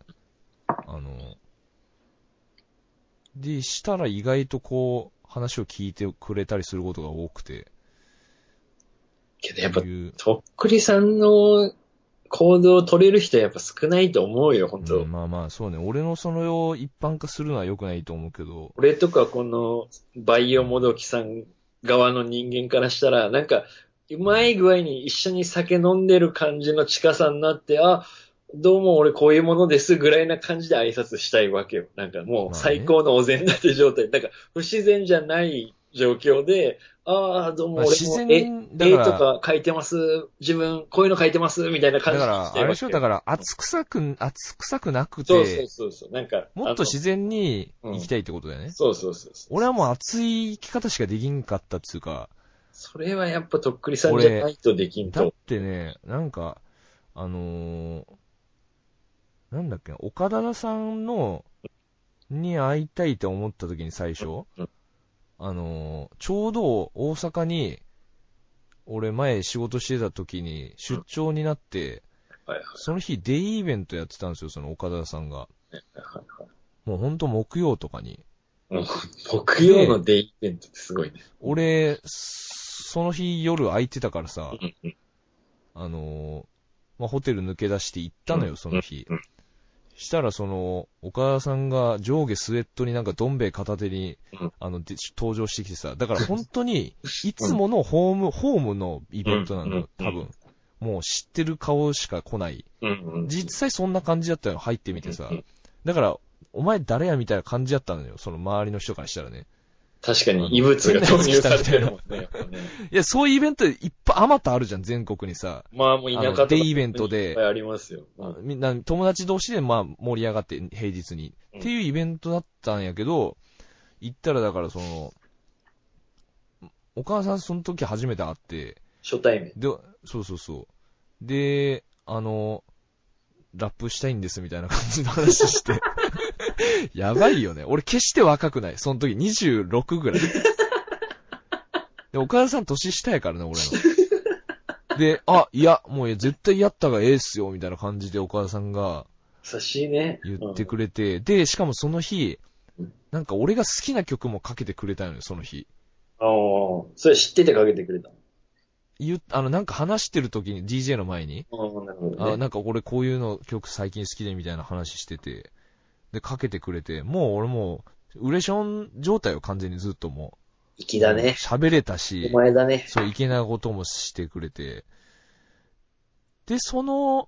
で、したら意外とこう、話を聞いてくれたりすることが多くて。 けどやっぱ、とっくりさんの行動を取れる人はやっぱ少ないと思うよ、本当、 まあまあ、そうね。俺のその世を一般化するのは良くないと思うけど。 俺とかこのバイオもどきさん側の人間からしたら、なんか、うまい具合に一緒に酒飲んでる感じの近さになって、あ、どうも俺こういうものですぐらいな感じで挨拶したいわけよ。なんかもう最高のお膳立て状態。なんか不自然じゃない状況で、ああ、どうも俺も絵とか書いてます。自分こういうの書いてます。みたいな感じでだから、あれでしょ、だから、熱臭くなくて、 そう。なんか、 もっと自然に生きたいってことだよね。 そう。 俺はもう熱い生き方しかできんかったっつうか。 それはやっぱとっくりさんじゃないとできんと。 だってね、なんか、なんだっけ、岡田さんに会いたいって思った時に最初、ちょうど大阪に、俺前仕事してた時に出張になって、その日デイイベントやってたんですよ、その岡田さんが。もうほんと木曜とかに。 木曜のデイイベントってすごいね。 俺、その日夜空いてたからさ、ホテル抜け出して行ったのよ、その日。したら岡田さんが上下スウェットになんかどん兵衛片手に、登場してきてさ、だから本当に、いつものホームのイベントなのよ、多分。もう知ってる顔しか来ない。実際そんな感じだったよ、入ってみてさ。だから、お前誰やみたいな感じだったのよ、その周りの人からしたらね。 確かに異物が投入されてるもんね。 いや、そういうイベントいっぱいあまたあるじゃん、全国にさ。 まあもう田舎とかデイイベントで。 ありますよ。 みんな友達同士でまあ盛り上がって平日に、っていうイベントだったんやけど、行ったらだからお母さんその時初めて会って、 初対面。 で、そう。で、ラップしたいんですみたいな感じの話して。やばいよね。俺決して若くない。その時26ぐらい。で、岡田さん年下やからね、俺の。で、いや、もう絶対やったがええっすよ、みたいな感じで岡田さんが、 優しいね。 言ってくれて、で、しかもその日、なんか俺が好きな曲もかけてくれたのよ、その日。 それ知っててかけてくれたのなんか話してる時に、DJ の前に、 なるほどね。 なんか俺こういうの曲最近好きでみたいな話してて、で、かけてくれて、もう俺もう、ウレション状態を完全にずっともう、 粋だね。 喋れたし、 お前だね。 そう、いけないこともしてくれて、で、そ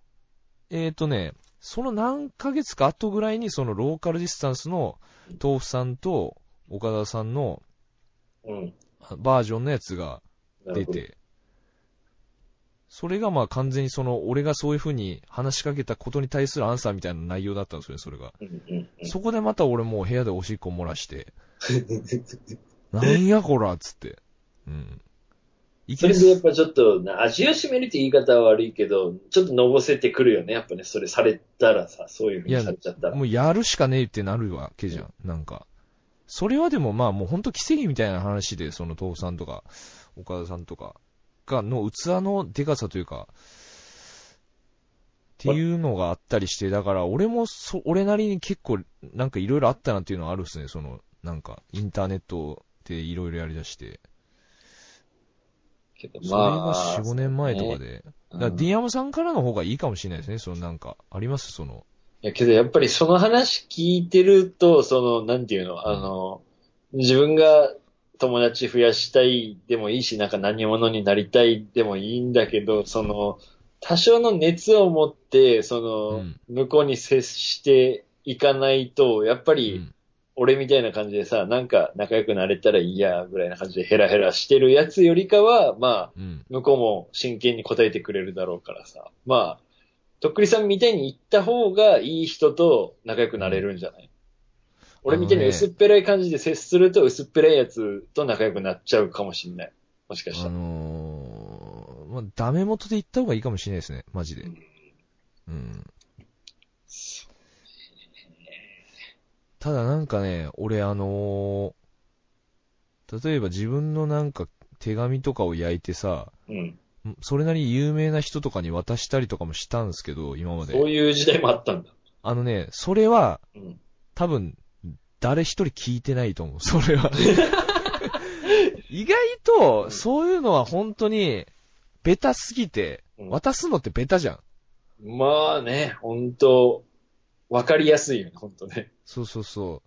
の何ヶ月か後ぐらいにそのローカルディスタンスの豆腐さんと岡田さんのバージョンのやつが出て、それがまあ完全に俺がそういう風に話しかけたことに対するアンサーみたいな内容だったんですよね、それが。そこでまた俺もう部屋でおしっこ漏らして、なんやこらっつって。 それでやっぱちょっと、味を占めるって言い方は悪いけど、ちょっとのぼせてくるよね。やっぱね、それされたらさ、そういう風にされちゃったら。 もうやるしかねえってなるわけじゃん、なんか。それはでもまあもうほんと奇跡みたいな話で、その豆腐さんとか、岡田さんとかの器のデカさというか、っていうのがあったりして、だから俺も俺なりに結構なんかいろいろあったなっていうのはあるっすね、なんかインターネットでいろいろやりだして。 けどそれが4、5年前とかで。だからディアムさんからの方がいいかもしれないですね、なんか、ありますいやけどやっぱりその話聞いてると、なんていうの、自分が友達増やしたいでもいいし、なんか何者になりたいでもいいんだけど、多少の熱を持って、向こうに接していかないと、やっぱり、俺みたいな感じでさ、なんか仲良くなれたらいいや、ぐらいな感じでヘラヘラしてるやつよりかは、まあ、向こうも真剣に答えてくれるだろうからさ、まあ、とっくりさんみたいに言った方がいい人と仲良くなれるんじゃない？ 俺みたいに薄っぺらい感じで接すると薄っぺらいやつと仲良くなっちゃうかもしんない。もしかしたら。 まあ、ダメ元で言った方がいいかもしれないですね。マジで。うん。ただなんかね、俺例えば自分のなんか手紙とかを焼いてさ、 うん。 それなりに有名な人とかに渡したりとかもしたんですけど、今まで。 そういう時代もあったんだ。 それは、 うん。 多分、誰一人聞いてないと思う、それは。意外と、そういうのは本当に、ベタすぎて、渡すのってベタじゃん。まあね、本当わかりやすいよね、本当ね。 そうそうそう。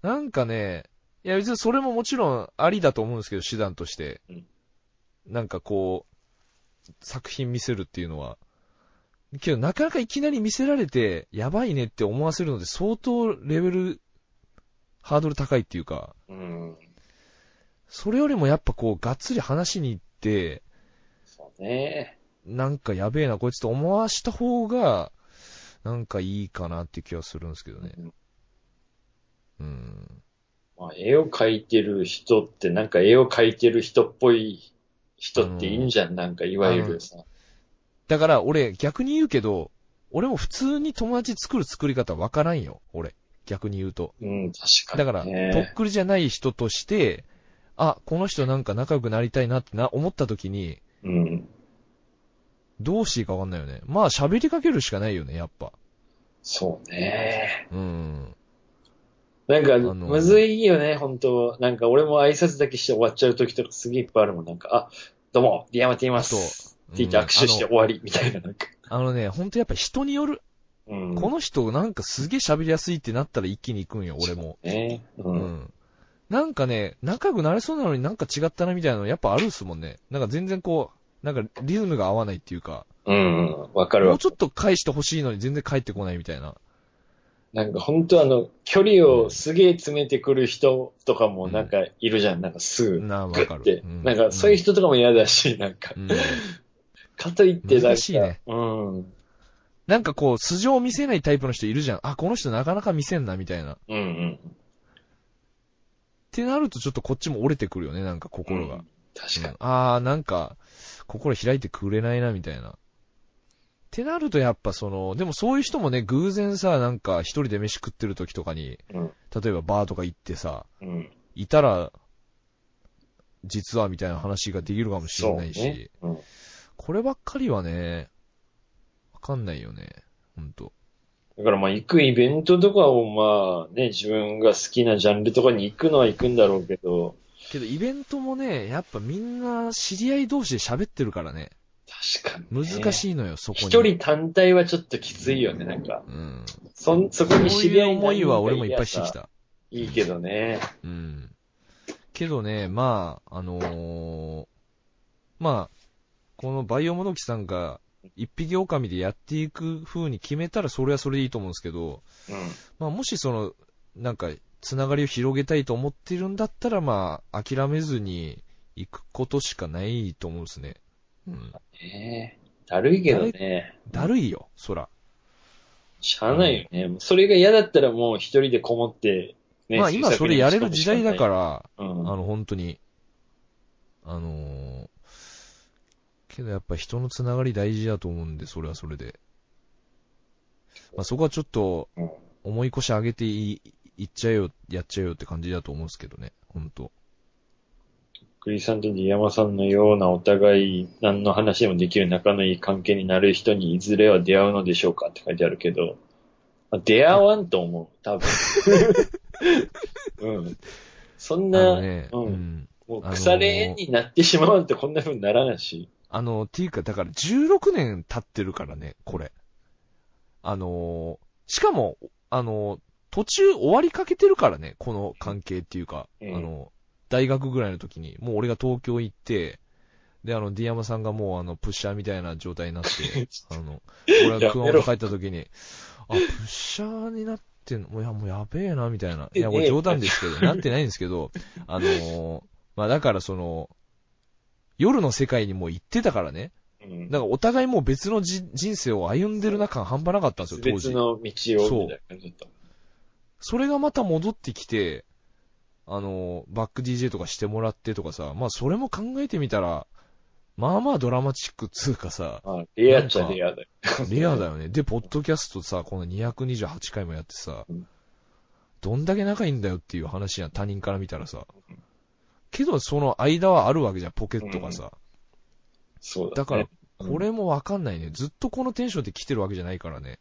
なんかね、いや別にそれももちろんありだと思うんですけど、手段として。なんかこう、作品見せるっていうのは。けどなかなかいきなり見せられて、やばいねって思わせるので相当レベル、ハードル高いっていうか。それよりもやっぱこう、がっつり話しに行って、 そうね。 なんかやべえなこいつと思わした方が、なんかいいかなっていう気はするんですけどね。 まあ、絵を描いてる人ってなんか絵を描いてる人っぽい人っていいんじゃん、なんかいわゆるさ。 だから俺逆に言うけど、俺も普通に友達作る作り方わからんよ、俺。逆に言うと。 うん、確かに、ね。 だから、とっくりじゃない人として、あ、この人なんか仲良くなりたいなって思った時に、どうしていいかわかんないよね。まあ喋りかけるしかないよね、やっぱ。 そうね。なんか、むずいよね、本当なんか俺も挨拶だけして終わっちゃう時とかすげえいっぱいあるもん。なんか、あ、どうも、ディアマって言います。って言って握手して終わり、みたいな、なんか。 本当やっぱ人による。この人なんかすげえ喋りやすいってなったら一気に行くんよ、俺も。なんかね、仲良くなれそうなのになんか違ったなみたいなのやっぱあるっすもんね。なんか全然こう、なんかリズムが合わないっていうか。 わかるわ。 もうちょっと返してほしいのに全然返ってこないみたいな。 なんか本当距離をすげえ詰めてくる人とかもなんかいるじゃん。なんかすぐ。 わかる。 なんかそういう人とかも嫌だし、なんか。かといってなんか。 難しいね。なんかこう、素性を見せないタイプの人いるじゃん。あ、この人なかなか見せんな、みたいな。ってなるとちょっとこっちも折れてくるよね、なんか心が。 確かに。 なんか、心開いてくれないな、みたいな。ってなるとやっぱでもそういう人もね、偶然さ、なんか一人で飯食ってる時とかに、例えばバーとか行ってさ、いたら、実はみたいな話ができるかもしれないし、こればっかりはね、わかんないよね、ほんと。 だからまあ行くイベントとかをまあね、自分が好きなジャンルとかに行くのは行くんだろうけど。 けどイベントもね、やっぱみんな知り合い同士で喋ってるからね。 確かに、ね。 難しいのよ、そこに。 一人単体はちょっときついよね、なんか。そこに知り合い思いは俺もいっぱいしてきた。 いいけどね。 けどね、まあ、まあ、このバイオモドキさんが一匹狼でやっていく風に決めたらそれはそれでいいと思うんですけど、まあもしなんか、つながりを広げたいと思ってるんだったら、まあ、諦めずに行くことしかないと思うんですね。 だるいけどね。 だるいよ、そら。 しゃあないよね。それが嫌だったらもう一人でこもって、 ね。まあ今それやれる時代だから、本当に。けどやっぱ人のつながり大事だと思うんで、それはそれで。まあそこはちょっと、重い腰上げていっちゃえよ、やっちゃえよって感じだと思うんですけどね、本当。 クリさんとディアマさんのようなお互い何の話でもできる仲のいい関係になる人にいずれは出会うのでしょうかって書いてあるけど、出会わんと思う、多分。そんな、もう腐れ縁になってしまうってこんな風にならないし。 っていうか、だから16年経ってるからね、これ。しかも、途中終わりかけてるからね、この関係っていうか、大学ぐらいの時に、もう俺が東京行って、で、ディアマさんがもうプッシャーみたいな状態になって、俺が熊本帰った時に、プッシャーになってんの、もうやべえな、みたいな。いや、これ冗談ですけど、なってないんですけど、まあだから夜の世界にもう行ってたからね。だからお互いもう別の人生を歩んでる中半端なかったんですよ、当時。 別の道を、みたいな感じだった。 それがまた戻ってきて、バック DJ とかしてもらってとかさ、まあそれも考えてみたら、まあまあドラマチックっつうかさ、 レアっちゃレアだよ。 レアだよね。で、ポッドキャストさ、この228回もやってさ、どんだけ仲いいんだよっていう話やん、他人から見たらさ。けど、その間はあるわけじゃん、ポケットがさ。 そうだね。 だから、これもわかんないね。ずっとこのテンションで来てるわけじゃないからね。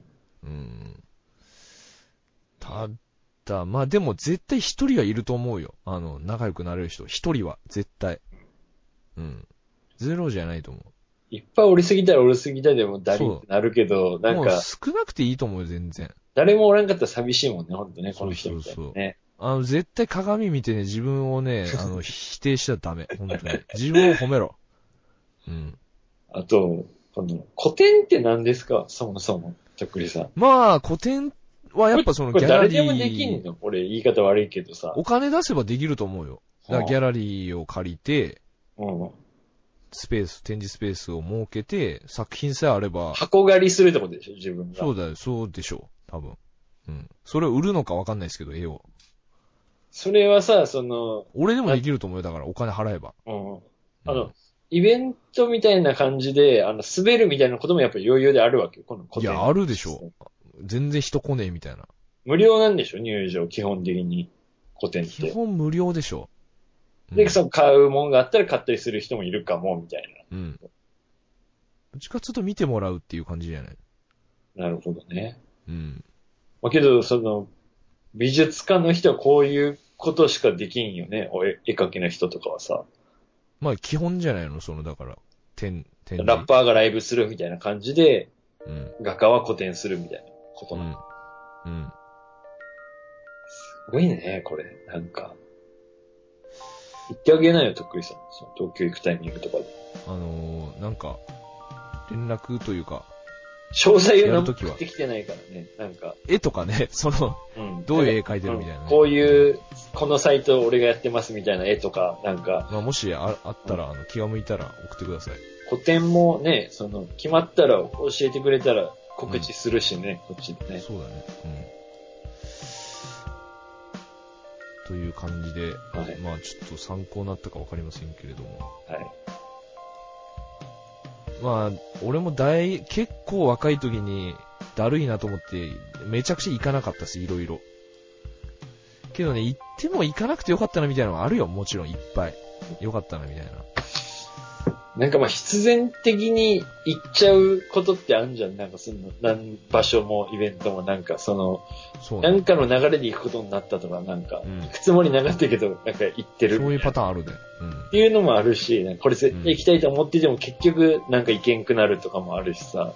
ただ、まあでも絶対一人はいると思うよ。仲良くなれる人。一人は、絶対。ゼロじゃないと思う。 いっぱいおりすぎたらおりすぎたでもダリってなるけど、なんか。もう少なくていいと思うよ、全然。 誰もおらんかったら寂しいもんね、ほんとね、この人みたいなね。 絶対鏡見てね、自分をね、否定しちゃダメ。本当に。自分を褒めろ。 あと、古典って何ですか、そもそも、とっくりさん。 まあ、古典はやっぱそのギャラリー。 誰でもできんの？俺言い方悪いけどさ。 お金出せばできると思うよ。だからギャラリーを借りて、展示スペースを設けて、作品さえあれば。 箱狩りするってことでしょ、自分が。 そうだよ、そうでしょう、多分。それを売るのかわかんないですけど、絵を。 それはさ、 俺でもできると思うよ、だからお金払えば。 イベントみたいな感じで、滑るみたいなこともやっぱり余裕であるわけよ、この古典。いや、あるでしょ。全然人来ねえみたいな。 無料なんでしょ、入場、基本的に。古典って。 基本無料でしょ。 で、買うもんがあったら買ったりする人もいるかも、みたいな。 どっちかちょっと見てもらうっていう感じじゃない？ なるほどね。まあ、けど、美術家の人はこういうことしかできんよね。絵描きの人とかはさ。 まあ、基本じゃないの、だから、 ラッパーがライブするみたいな感じで、画家は個展するみたいなことなの。すごいね、これ。なんか。言ってあげないよ、とっくりさん。東京行くタイミングとかで。 なんか、連絡というか、 詳細を何も送ってきてないからね。なんか。 絵とかね、どういう絵描いてるみたいな、ね。 こういう、このサイト俺がやってますみたいな絵とか、なんか。 まあ、もしあったら、気が向いたら送ってください。 個展もね、決まったら教えてくれたら告知するしね、こっちでね。 そうだね。という感じで、まあちょっと参考になったかわかりませんけれども。まあ、俺も結構若い時にだるいなと思って、めちゃくちゃ行かなかったし、いろいろ。けどね、行っても行かなくてよかったなみたいなのはあるよ、もちろんいっぱい。よかったなみたいな。 なんかまあ必然的に行っちゃうことってあるんじゃん。なんか場所もイベントもなんかなんかの流れで行くことになったとか、なんか、行くつもりなかったけど、なんか行ってる。 そういうパターンあるね。 っていうのもあるし、なんかこれ絶対行きたいと思ってても結局なんか行けんくなるとかもあるしさ。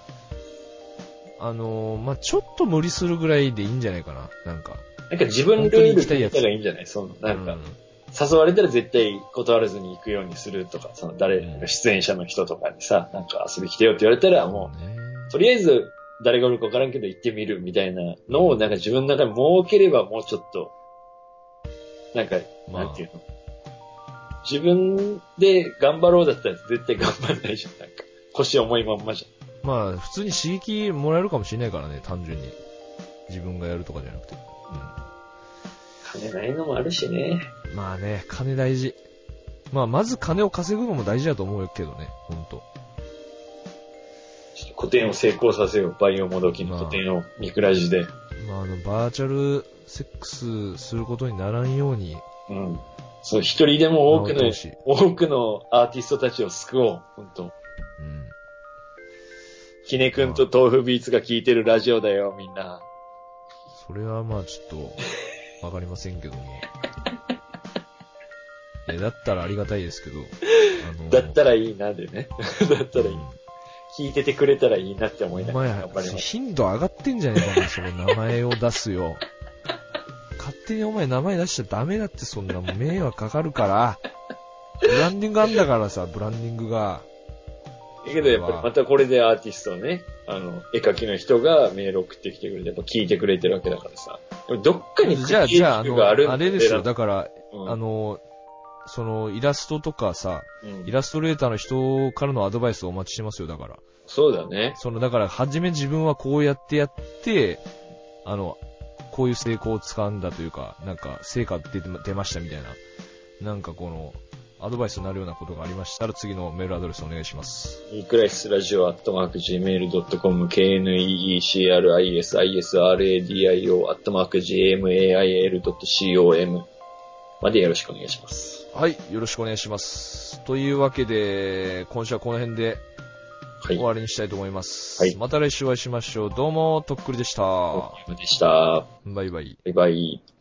まあちょっと無理するぐらいでいいんじゃないかな。なんか自分ルールで行ったらいいんじゃない？なんか、誘われたら絶対断らずに行くようにするとか、出演者の人とかにさ、なんか遊び来てよって言われたらもう、とりあえず誰がおるかわからんけど行ってみるみたいなのをなんか自分の中に設ければもうちょっと、なんか、なんていうの？自分で頑張ろうだったら絶対頑張んないじゃん。なんか、腰重いまんまじゃん。 まあ、普通に刺激もらえるかもしれないからね、単純に。自分がやるとかじゃなくて。 金ないのもあるしね。 まあね、金大事。まあ、まず金を稼ぐのも大事だと思うけどね、ほんと。 ちょっと個展を成功させよう。バイオモドキの個展をミクラジで。 まあ、バーチャルセックスすることにならんように。 そう、一人でも多くのアーティストたちを救おう。ほんと。キネ君と豆腐ビーツが聴いてるラジオだよ、みんな。 それはまあちょっと、わかりませんけども。だったらありがたいですけど。 だったらいいなでね。だったらいい。聞いててくれたらいいなって思いながら頑張ります。 頻度上がってんじゃねえかな、その名前を出すよ。勝手にお前名前出しちゃダメだって、そんな迷惑かかるから。ブランディングあんだからさ、ブランディングが。 だけどやっぱりまたこれでアーティストね、絵描きの人がメール送ってきてくれて、やっぱ聞いてくれてるわけだからさ。どっかにじゃあ、あれですよ、だから、そのイラストとかさ、イラストレーターの人からのアドバイスをお待ちしてますよ、だから。 そうだね。 だから、はじめ自分はこうやって、 こういう成功をつかんだというか、なんか成果出ましたみたいな、なんかこの、アドバイスになるようなことがありましたら、次のメールアドレスお願いします。 necrisradio@gmail.com necrisradio@gmail.com までよろしくお願いします。 はい、よろしくお願いします。というわけで、今週はこの辺で終わりにしたいと思います。はい。また来週お会いしましょう。どうも、とっくりでした。 でした。 バイバイ。 バイバイ。